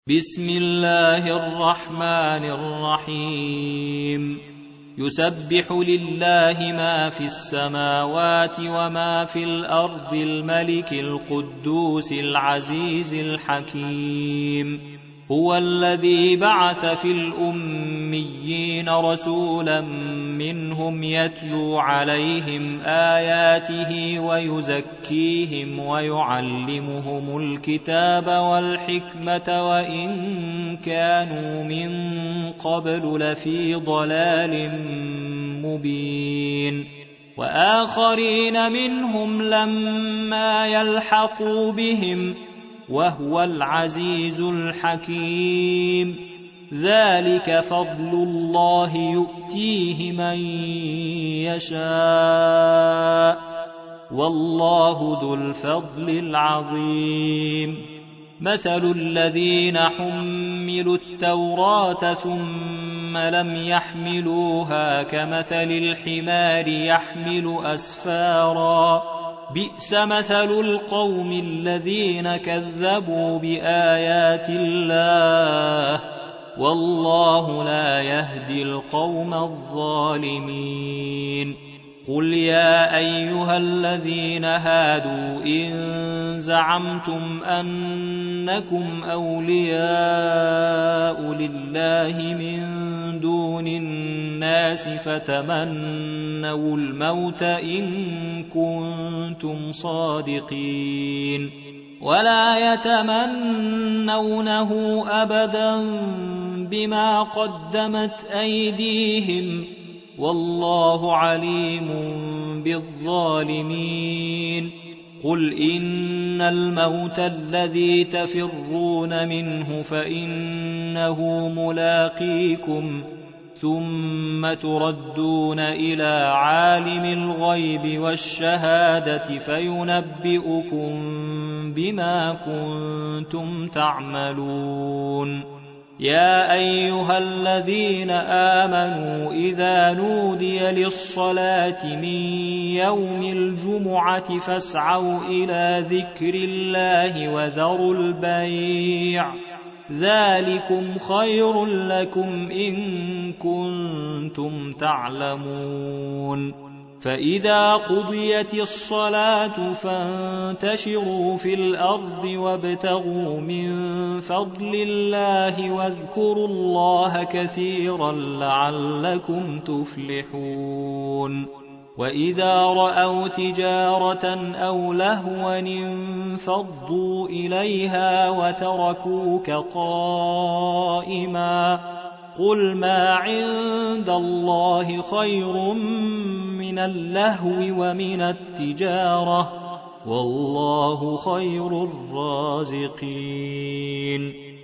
بسم الله الرحمن الرحيم يسبح لله ما في السماوات وما في الأرض الملك القدوس العزيز الحكيم هو الذي بعث في الأميين رسولا منهم يتلو عليهم آياته ويزكيهم ويعلمهم الكتاب والحكمة وإن كانوا من قبل لفي ضلال مبين وآخرين منهم لما يلحقوا بهم وهو العزيز الحكيم ذلك فضل الله يؤتيه من يشاء والله ذو الفضل العظيم مثل الذين حملوا التوراة ثم لم يحملوها كمثل الحمار يحمل أسفارا بئس مثل القوم الذين كذبوا بآيات الله والله لا يهدي القوم الظالمين قل يا أيها الذين هادوا إن زعمتم أنكم أولياء لله من دون الناس فتمنوا الموت إن كنتم صادقين ولا يتمنونه أبدا بما قدمت أيديهم والله عليم بالظالمين قل إن الموت الذي تفرون منه فإنه ملاقيكم ثم تردون إلى عالم الغيب والشهادة فينبئكم بما كنتم تعملون يا أيها الذين آمنوا إذا نودي للصلاة من يوم الجمعة فاسعوا إلى ذكر الله وذروا البيع ذلكم خير لكم إن كنتم تعلمون فإذا قضيت الصلاة فانتشروا في الأرض وابتغوا من فضل الله واذكروا الله كثيرا لعلكم تفلحون وإذا رأوا تجارة أو لهوا انفضوا إليها وتركوك قائما قل ما عند الله خير من اللهو ومن التجارة والله خير الرازقين